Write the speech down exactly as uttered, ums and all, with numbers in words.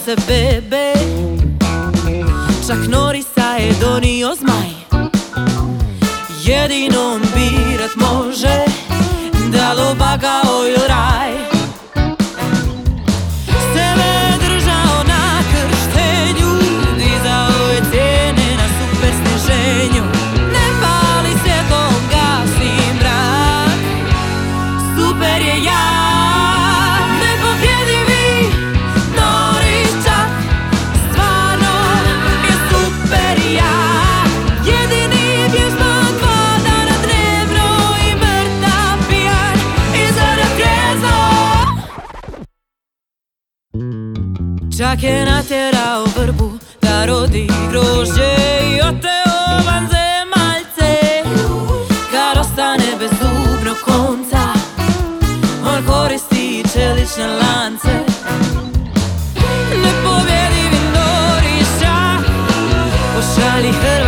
se bebe. Čak Norisa je donio zmaj. Jedino on birat može da li bagao ili raj. Sebe držao na krštenju, dizao je cijene na super sniženju. Ne pali svjetlom, gasi mrak, super je jak, nepobjedivi Noris čak, stvarno je super jak. Jedini pjesman dva dana dnevno i mrtav pijan i zada trezno. Čak je natjerao vrbu da rodi grožđe i oteo vanzemaljce. Kad ostane bez zubnog konca, on koristi čelične lance. Nepobjedivi Noris čak, pošalji Hrvatske